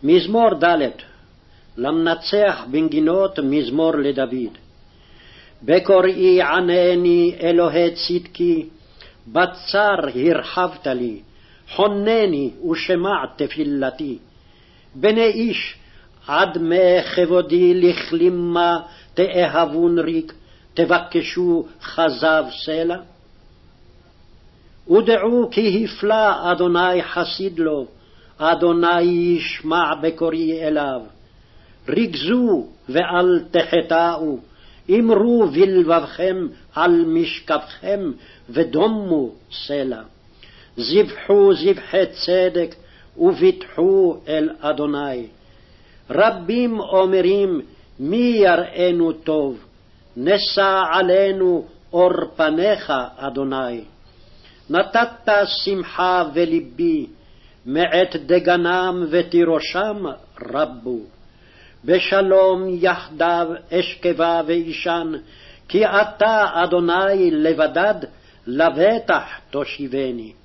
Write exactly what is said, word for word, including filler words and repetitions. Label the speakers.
Speaker 1: מזמור ד' למנצח בנגינות מזמור לדוד. בקוראי ענני אלוהי צדקי, בצר הרחבת לי, חונני ושמע תפילתי. בני איש עד מה כבודי לכלימה תאהבון ריק, תבקשו חזב סלע. ודעו כי הפלא אדוני חסיד לו, אדוני ישמע בקוראי אליו. רגזו ואל תחטאו, אמרו בלבבכם על משכבכם ודומו סלע. זבחו זבחי צדק וביטחו אל אדוני. רבים אומרים מי יראינו טוב, נשא עלינו אור פניך אדוני. נתת שמחה ולבי, מעת דגנם ותירושם רבו. בשלום יחדיו אשכבה ואישן, כי אתה אדוני לבדד לבטח תושיבני.